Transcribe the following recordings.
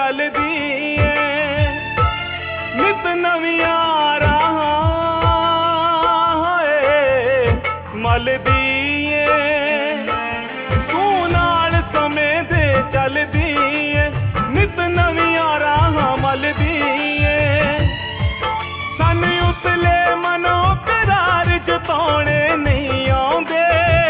चलदी है नित नवियां राहां मलदी है तू नाल समय दे चलदी है नित नवियां राहां मलदी है सानू उतले मनो करार जताने नहीं आउंदे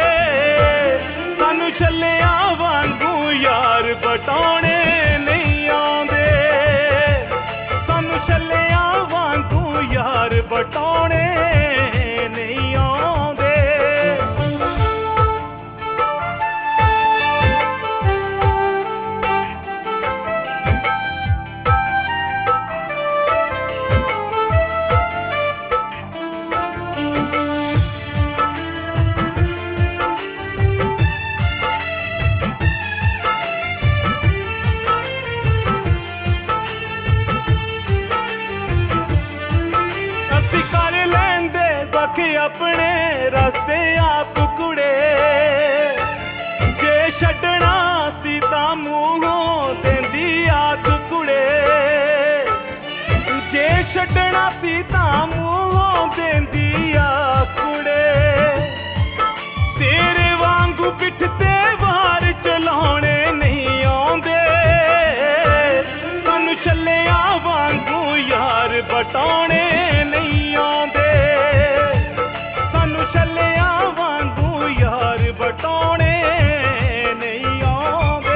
सानू छल्लियां वांगू यार बटाने नहीं आउंदे सानू छल्लियां वांगू यार बटाने नहीं आउंदे अपने रास्ते आप कुड़े जे छड्डना सी तां मूंहों देंदी आख कुड़े जे छड्डना सी तां मूंहों देंदी आख कुड़े तेरे वांगू पिठ ते वार चलाने नहीं आउंदे सानू छल्लियां वांगू यार बटाने नहीं आउंदे छल्लियां वांगू यार बटाने नहीं आउंदे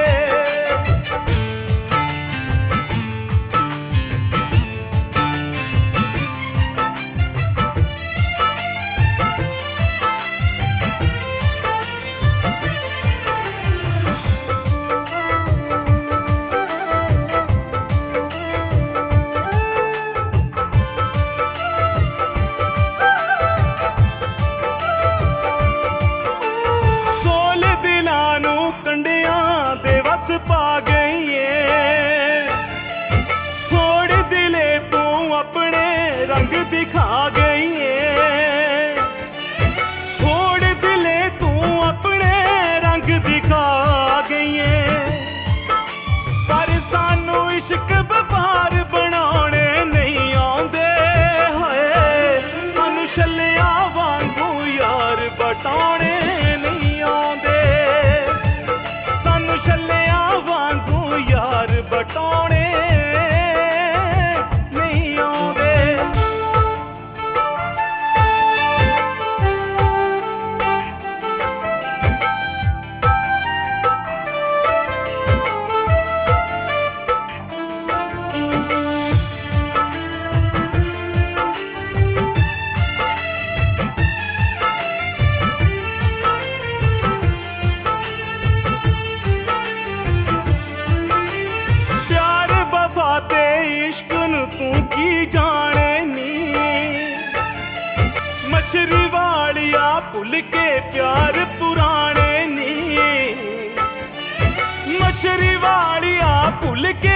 पा गई है छोड़ दिले तू अपने रंग दिखा गई है छोड़ दिले तू अपने रंग दिखा गई है पर सानू इश्क व्यापार बनाने नहीं आउंदे हाय सानू छल्लियां वांगू यार बटाने नहीं आउंदे सानू छल्लियां वांगू यार बटाने नहीं आउंदे तू की जाने नी मछरी वालिया भुल के प्यार पुराने नी मछरी वालिया भुल के